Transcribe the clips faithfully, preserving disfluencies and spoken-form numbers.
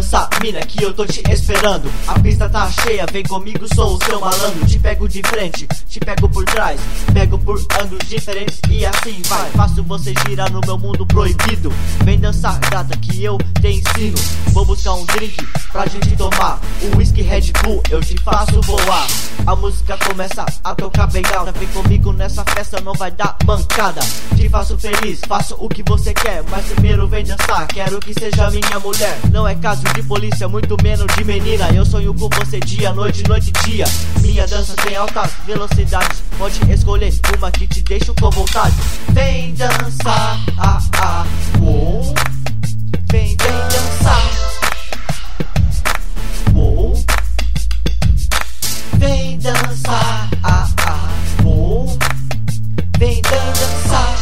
dançar, mina, que eu tô te esperando. A pista tá cheia, vem comigo, sou o seu malandro. Te pego de frente, te pego por trás, pego por ângulos diferentes e assim vai. Faço você girar no meu mundo proibido. Vem dançar, gata, que eu te ensino. Vou buscar um drink pra gente tomar, o whisky Red Bull, eu te faço voar. A música começa a tocar bem alta. Vem comigo nessa festa, não vai dar mancada. Te faço feliz, faço o que você quer, mas primeiro vem dançar, quero que seja minha mulher. Não é caso de polícia, muito menos de menina. Eu sonho com você dia, noite, noite e dia. Minha dança tem altas velocidades, pode escolher uma que te deixo com vontade. Vem dançar, ah, ah, uou. Vem dançar, uou. Vem dançar, ah, ah, uou. Vem dançar,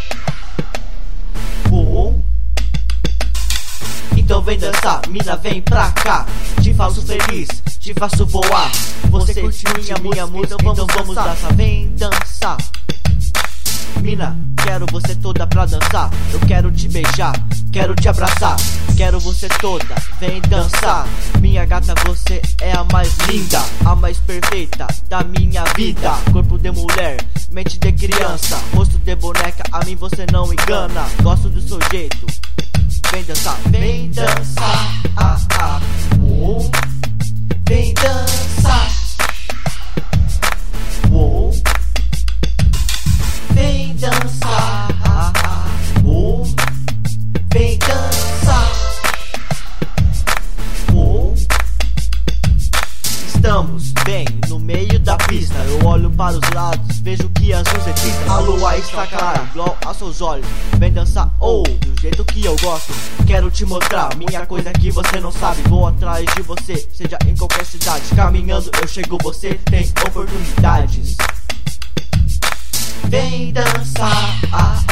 uou. Então vem dançar, mina, vem pra cá. Te faço feliz, te faço voar. Você curte minha, minha música, então vamos, vamos dançar. Vem dançar, mina, quero você toda pra dançar. Eu quero te beijar, quero te abraçar, quero você toda, vem dançar. Minha gata, você é a mais linda, a mais perfeita da minha vida. Corpo de mulher, mente de criança, rosto de boneca, a mim você não engana. Gosto do seu jeito, vem dançar, vem dançar, ah, ah, uou. Vem dançar, uou. Vem dançar, ah, ah, uou. Vem dançar, uou. Estamos bem no meio da pista. Eu olho para os lados, vejo que as luzes piscam. A lua está clara, igual aos seus olhos. Vem dançar, ou oh, do jeito que eu gosto. Quero te mostrar minha coisa que você não sabe. Vou atrás de você, seja em qualquer cidade. Caminhando eu chego, você tem oportunidades. Vem dançar, ah,